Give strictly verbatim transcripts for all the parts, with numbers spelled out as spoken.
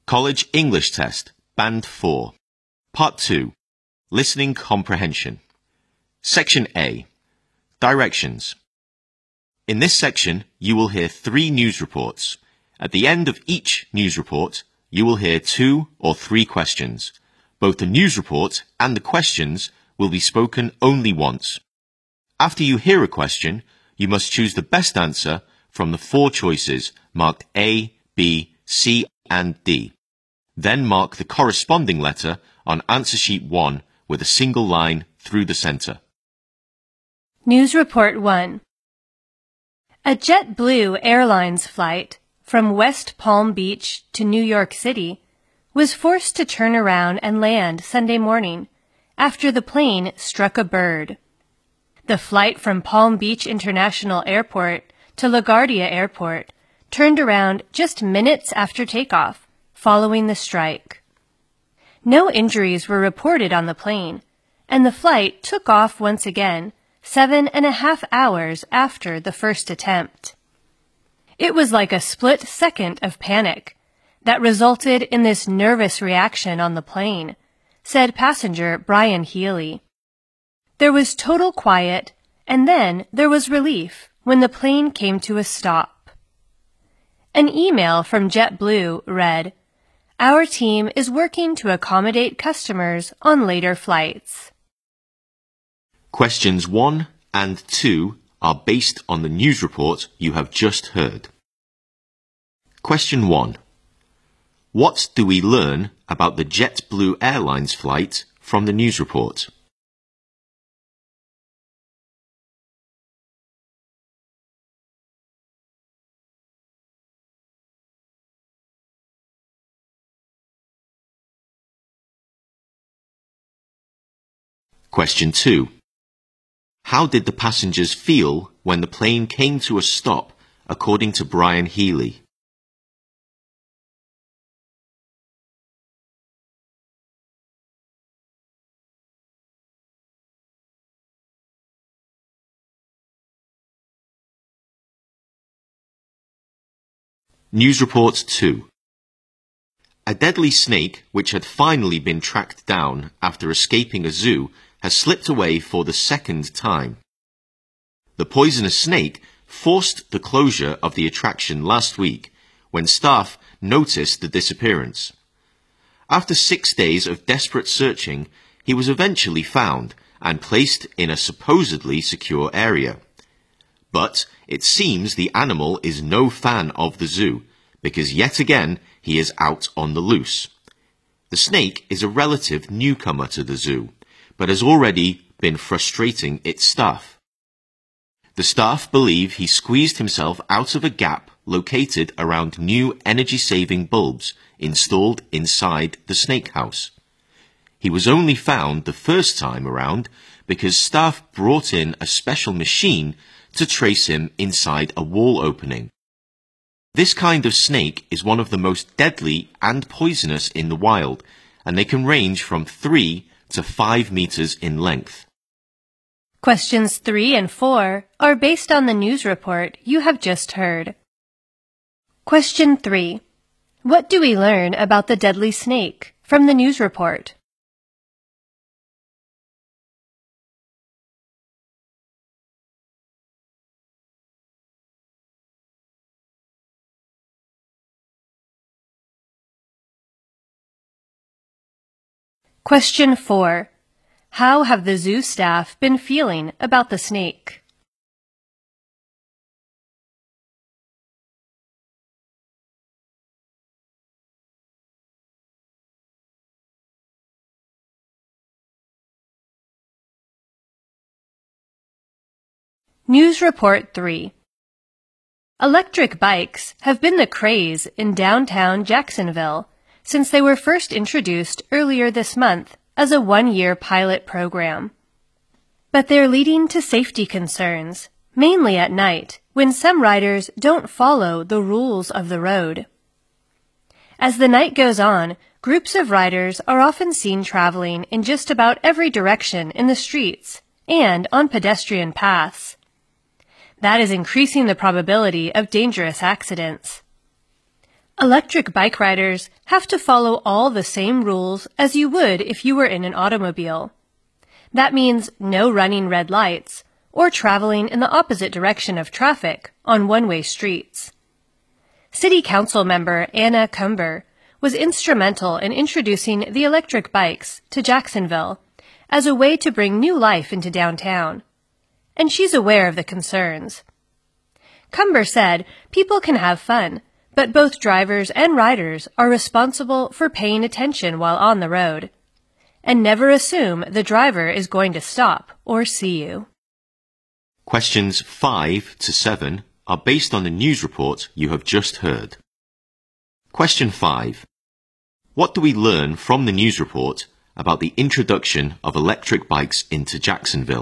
College English Test, Band four. Part two. Listening Comprehension. Section A. Directions. In this section, you will hear three news reports. At the end of each news report, you will hear two or three questions. Both the news report and the questions will be spoken only once. After you hear a question, you must choose the best answer from the four choices marked A, B, C, and D. Then mark the corresponding letter on answer sheet one with a single line through the center. News Report one. A JetBlue Airlines flight from West Palm Beach to New York City was forced to turn around and land Sunday morning after the plane struck a bird. The flight from Palm Beach International Airport to LaGuardia Airport turned around just minutes after takeoff, following the strike. No injuries were reported on the plane, and the flight took off once again seven and a half hours after the first attempt. It was like a split second of panic that resulted in this nervous reaction on the plane, said passenger Brian Healy. There was total quiet, and then there was relief when the plane came to a stop. An email from JetBlue read, "Our team is working to accommodate customers on later flights." Questions one and two are based on the news report you have just heard. Question one. What do we learn about the JetBlue Airlines flight from the news report? Question two. How did the passengers feel when the plane came to a stop, according to Brian Healy? News Report two. A deadly snake, which had finally been tracked down after escaping a zoo, has slipped away for the second time. The poisonous snake forced the closure of the attraction last week when staff noticed the disappearance. After six days of desperate searching, he was eventually found and placed in a supposedly secure area. But it seems the animal is no fan of the zoo, because yet again he is out on the loose. The snake is a relative newcomer to the zoo, but has already been frustrating its staff. The staff believe he squeezed himself out of a gap located around new energy-saving bulbs installed inside the snake house. He was only found the first time around because staff brought in a special machine to trace him inside a wall opening. This kind of snake is one of the most deadly and poisonous in the wild, and they can range from three to five meters in length. Questions three and four are based on the news report you have just heard. Question three. What do we learn about the deadly snake from the news report? Question four. How have the zoo staff been feeling about the snake? News Report three. Electric bikes have been the craze in downtown Jacksonville since they were first introduced earlier this month as a one-year pilot program. But they're leading to safety concerns, mainly at night, when some riders don't follow the rules of the road. As the night goes on, groups of riders are often seen traveling in just about every direction in the streets and on pedestrian paths. That is increasing the probability of dangerous accidents. Electric bike riders have to follow all the same rules as you would if you were in an automobile. That means no running red lights or traveling in the opposite direction of traffic on one-way streets. City Council member Anna Cumber was instrumental in introducing the electric bikes to Jacksonville as a way to bring new life into downtown, and she's aware of the concerns. Cumber said people can have fun, but both drivers and riders are responsible for paying attention while on the road. And never assume the driver is going to stop or see you. Questions five to seven are based on the news report you have just heard. Question five. What do we learn from the news report about the introduction of electric bikes into Jacksonville?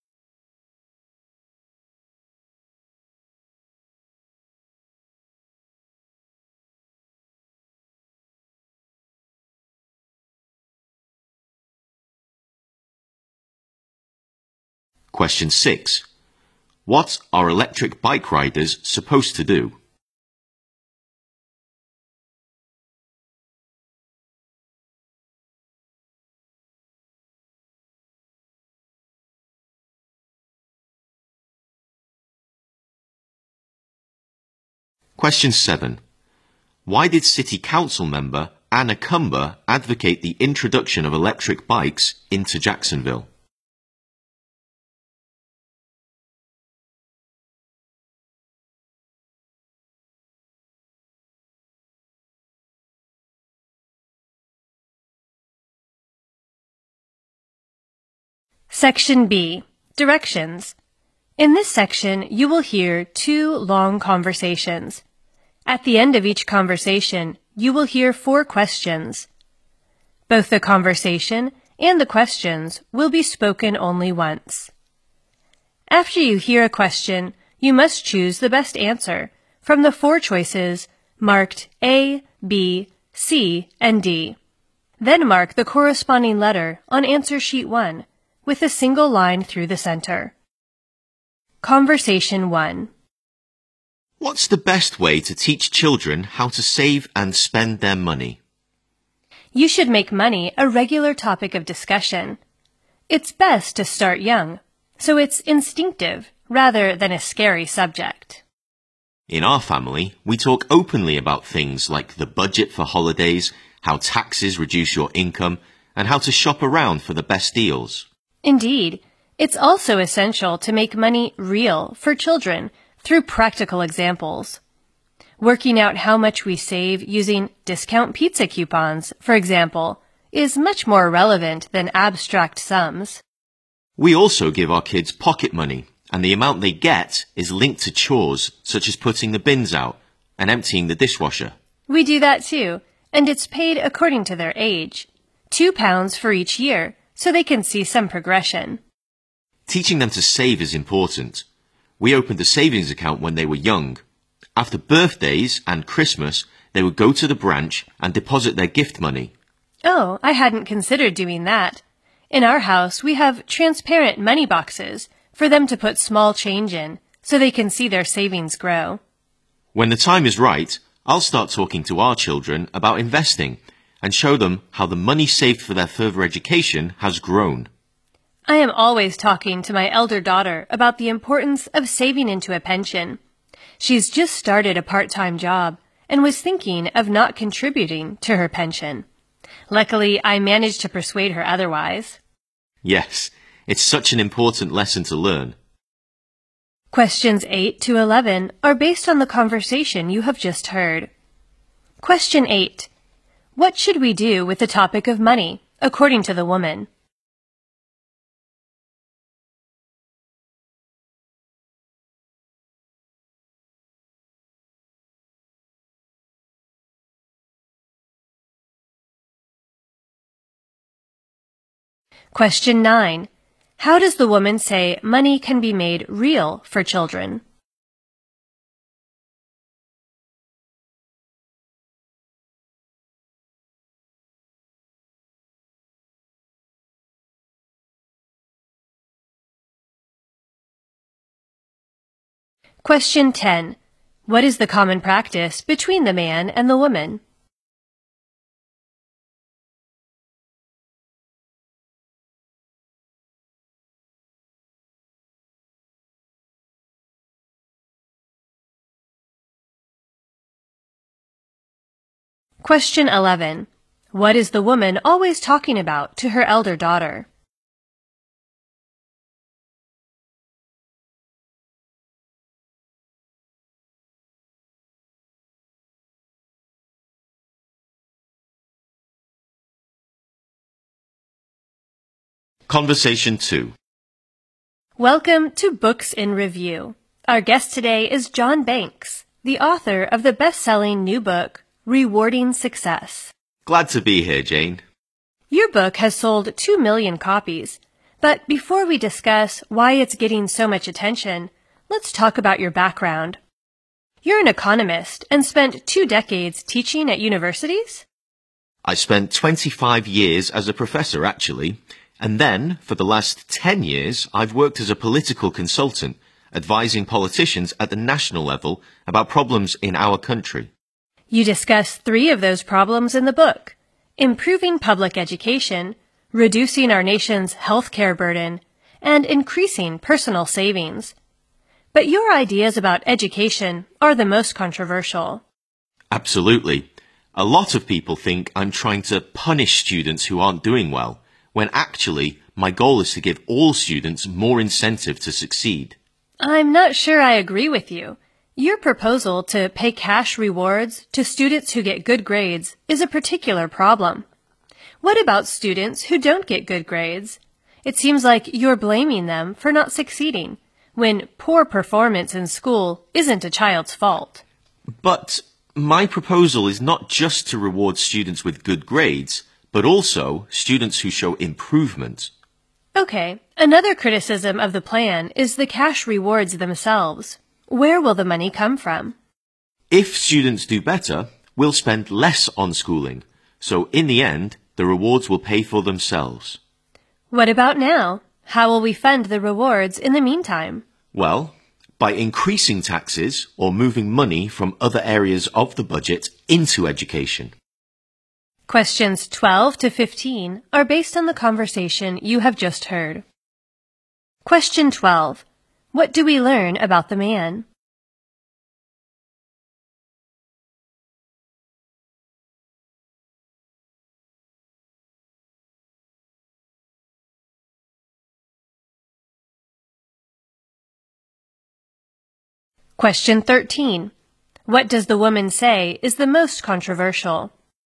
Question six. What are electric bike riders supposed to do? Question seven. Why did City Council member Anna Cumber advocate the introduction of electric bikes into Jacksonville? Section B. Directions. In this section, you will hear two long conversations. At the end of each conversation, you will hear four questions. Both the conversation and the questions will be spoken only once. After you hear a question, you must choose the best answer from the four choices marked A, B, C, and D. Then mark the corresponding letter on answer sheet one with a single line through the center. Conversation one. What's the best way to teach children how to save and spend their money? You should make money a regular topic of discussion. It's best to start young, so it's instinctive rather than a scary subject. In our family, we talk openly about things like the budget for holidays, how taxes reduce your income, and how to shop around for the best deals. Indeed, it's also essential to make money real for children through practical examples. Working out how much we save using discount pizza coupons, for example, is much more relevant than abstract sums. We also give our kids pocket money, and the amount they get is linked to chores such as putting the bins out and emptying the dishwasher. We do that too, and it's paid according to their age. Two pounds for each year, so they can see some progression. Teaching them to save is important. We opened a savings account when they were young. After birthdays and Christmas, they would go to the branch and deposit their gift money. Oh, I hadn't considered doing that. In our house, we have transparent money boxes for them to put small change in, so they can see their savings grow. When the time is right, I'll start talking to our children about investing and show them how the money saved for their further education has grown. I am always talking to my elder daughter about the importance of saving into a pension. She's just started a part-time job and was thinking of not contributing to her pension. Luckily, I managed to persuade her otherwise. Yes, it's such an important lesson to learn. Questions eight to eleven are based on the conversation you have just heard. Question eight. What should we do with the topic of money, according to the woman? Question nine. How does the woman say money can be made real for children? Question ten. What is the common practice between the man and the woman? Question eleven. What is the woman always talking about to her elder daughter? Conversation two. Welcome to Books in Review. Our guest today is John Banks, the author of the best-selling new book, Rewarding Success. Glad to be here, Jane. Your book has sold two million copies, but before we discuss why it's getting so much attention, let's talk about your background. You're an economist and spent two decades teaching at universities? I spent twenty-five years as a professor, actually. And then, for the last ten years, I've worked as a political consultant, advising politicians at the national level about problems in our country. You discuss three of those problems in the book: improving public education, reducing our nation's healthcare burden, and increasing personal savings. But your ideas about education are the most controversial. Absolutely. A lot of people think I'm trying to punish students who aren't doing well, when actually my goal is to give all students more incentive to succeed. I'm not sure I agree with you. Your proposal to pay cash rewards to students who get good grades is a particular problem. What about students who don't get good grades? It seems like you're blaming them for not succeeding, when poor performance in school isn't a child's fault. But my proposal is not just to reward students with good grades, but also students who show improvement. Okay, another criticism of the plan is the cash rewards themselves. Where will the money come from? If students do better, we'll spend less on schooling. So in the end, the rewards will pay for themselves. What about now? How will we fund the rewards in the meantime? Well, by increasing taxes or moving money from other areas of the budget into education. Questions twelve to fifteen are based on the conversation you have just heard. Question twelve. What do we learn about the man? Question thirteen. What does the woman say is the most controversial?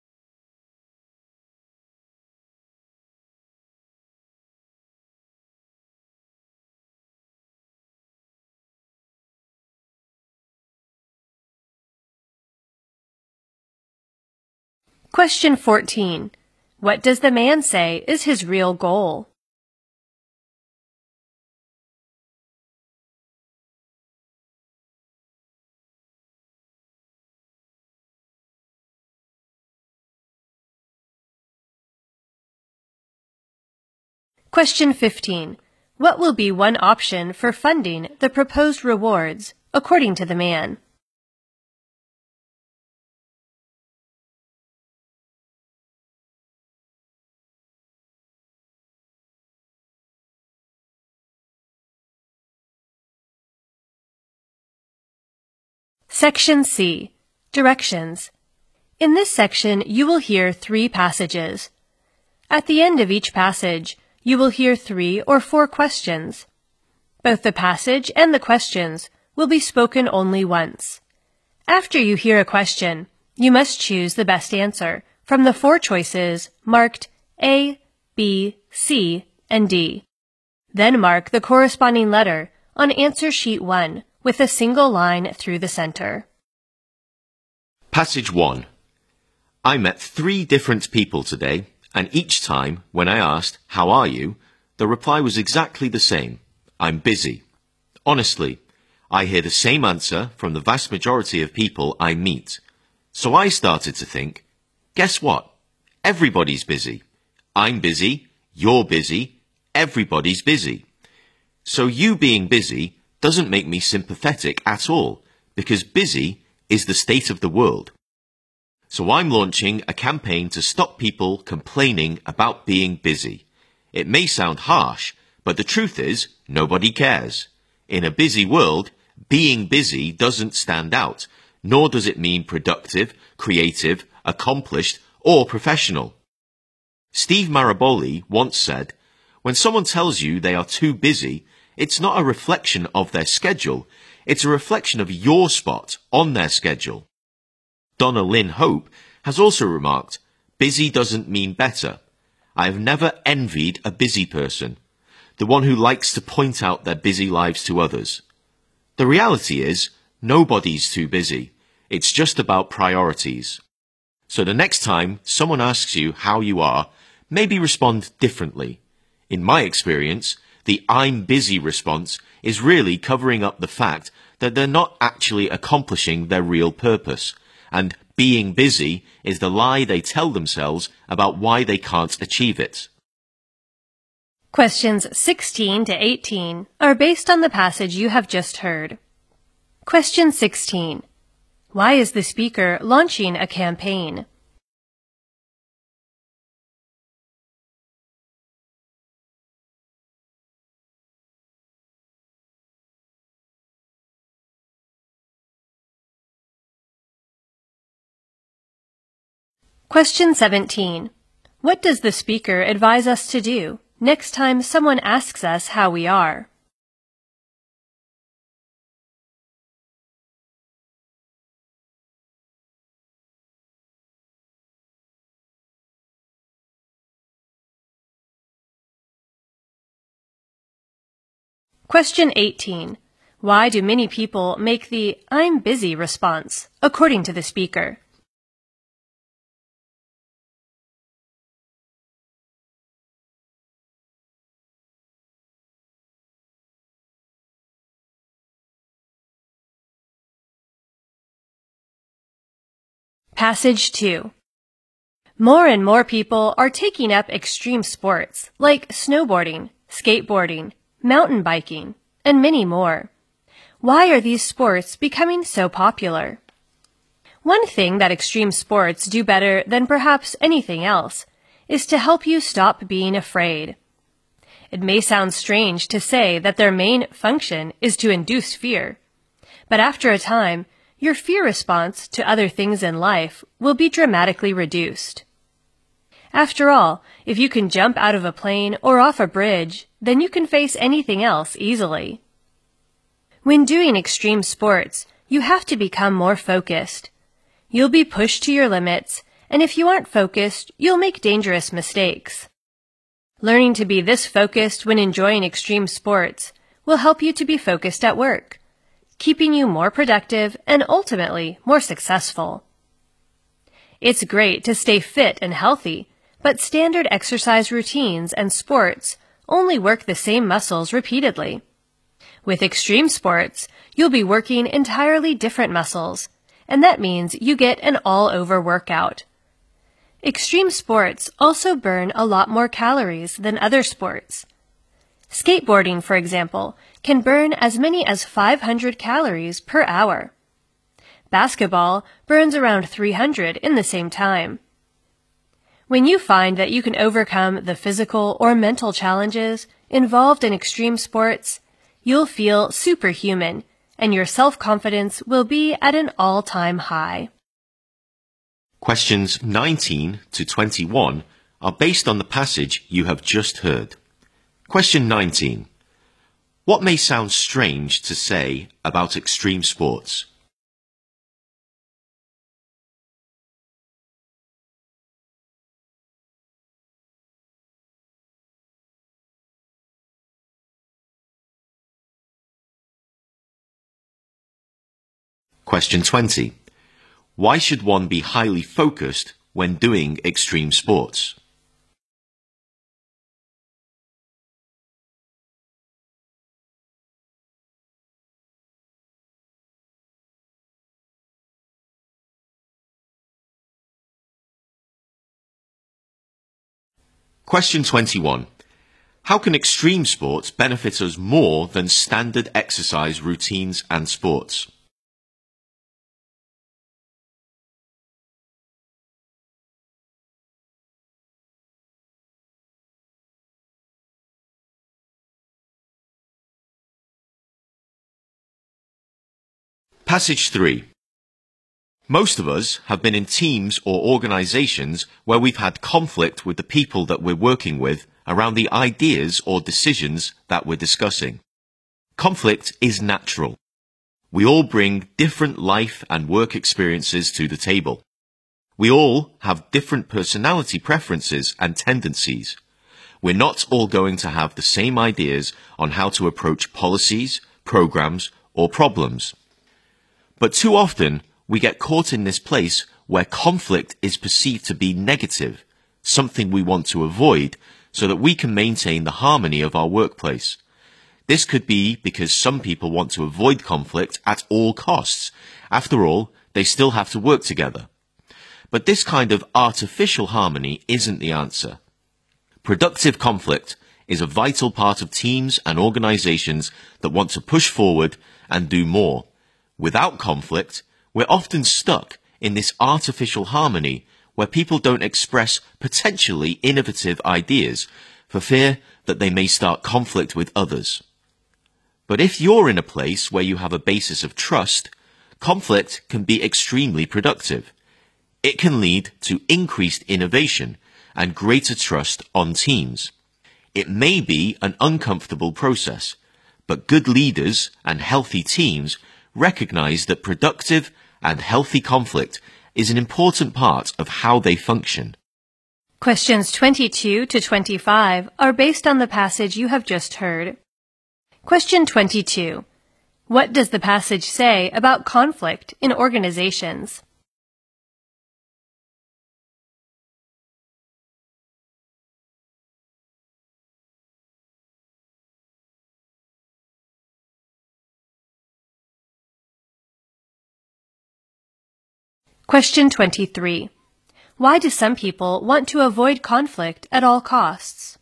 Question fourteen. What does the man say is his real goal? Question fifteen. What will be one option for funding the proposed rewards, according to the man? Section C. Directions. In this section, you will hear three passages. At the end of each passage, you will hear three or four questions. Both the passage and the questions will be spoken only once. After you hear a question, you must choose the best answer from the four choices marked A, B, C, and D. Then mark the corresponding letter on answer sheet one with a single line through the center. Passage one. I met three different people today, and each time, when I asked, "How are you?" the reply was exactly the same. I'm busy. Honestly, I hear the same answer from the vast majority of people I meet. So I started to think, guess what? Everybody's busy. I'm busy, you're busy, everybody's busy. So you being busy doesn't make me sympathetic at all, because busy is the state of the world. So I'm launching a campaign to stop people complaining about being busy. It may sound harsh, but the truth is, nobody cares. In a busy world, being busy doesn't stand out, nor does it mean productive, creative, accomplished, or professional. Steve Maraboli once said, "When someone tells you they are too busy, it's not a reflection of their schedule, it's a reflection of your spot on their schedule." Donna Lynn Hope has also remarked, "Busy doesn't mean better. I have never envied a busy person, the one who likes to point out their busy lives to others. The reality is, nobody's too busy. It's just about priorities." So the next time someone asks you how you are, maybe respond differently. In my experience, the "I'm busy" response is really covering up the fact that they're not actually accomplishing their real purpose, and being busy is the lie they tell themselves about why they can't achieve it. Questions sixteen to eighteen are based on the passage you have just heard. Question sixteen. Why is the speaker launching a campaign? Question seventeen. What does the speaker advise us to do next time someone asks us how we are? Question eighteen. Why do many people make the "I'm busy" response, according to the speaker? Passage two. More and more people are taking up extreme sports like snowboarding, skateboarding, mountain biking, and many more. Why are these sports becoming so popular? One thing that extreme sports do better than perhaps anything else is to help you stop being afraid. It may sound strange to say that their main function is to induce fear, but after a time, your fear response to other things in life will be dramatically reduced. After all, if you can jump out of a plane or off a bridge, then you can face anything else easily. When doing extreme sports, you have to become more focused. You'll be pushed to your limits, and if you aren't focused, you'll make dangerous mistakes. Learning to be this focused when enjoying extreme sports will help you to be focused at work, keeping you more productive and ultimately more successful. It's great to stay fit and healthy, but standard exercise routines and sports only work the same muscles repeatedly. With extreme sports, you'll be working entirely different muscles, and that means you get an all-over workout. Extreme sports also burn a lot more calories than other sports. Skateboarding, for example, can burn as many as five hundred calories per hour. Basketball burns around three hundred in the same time. When you find that you can overcome the physical or mental challenges involved in extreme sports, you'll feel superhuman, and your self-confidence will be at an all-time high. Questions nineteen to twenty-one are based on the passage you have just heard. Question nineteen. What may sound strange to say about extreme sports? Question twenty. Why should one be highly focused when doing extreme sports? Question twenty-one. How can extreme sports benefit us more than standard exercise routines and sports? Passage three. Most of us have been in teams or organizations where we've had conflict with the people that we're working with around the ideas or decisions that we're discussing. Conflict is natural. We all bring different life and work experiences to the table. We all have different personality preferences and tendencies. We're not all going to have the same ideas on how to approach policies, programs, or problems. But too often, we get caught in this place where conflict is perceived to be negative, something we want to avoid so that we can maintain the harmony of our workplace. This could be because some people want to avoid conflict at all costs. After all, they still have to work together. But this kind of artificial harmony isn't the answer. Productive conflict is a vital part of teams and organizations that want to push forward and do more. Without conflict, we're often stuck in this artificial harmony where people don't express potentially innovative ideas for fear that they may start conflict with others. But if you're in a place where you have a basis of trust, conflict can be extremely productive. It can lead to increased innovation and greater trust on teams. It may be an uncomfortable process, but good leaders and healthy teams recognize that productive and healthy conflict is an important part of how they function. Questions twenty-two to twenty-five are based on the passage you have just heard. Question twenty-two. What does the passage say about conflict in organizations? Question twenty-three. Why do some people want to avoid conflict at all costs?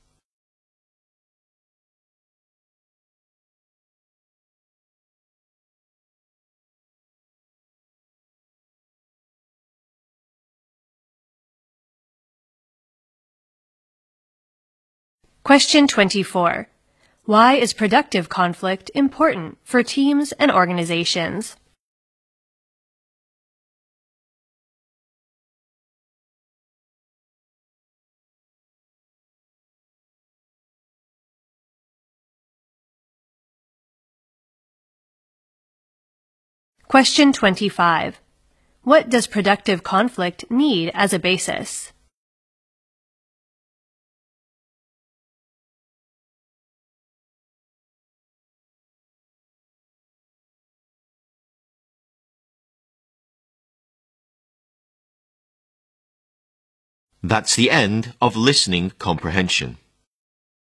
Question twenty-four. Why is productive conflict important for teams and organizations? Question twenty-five. What does productive conflict need as a basis? That's the end of listening comprehension.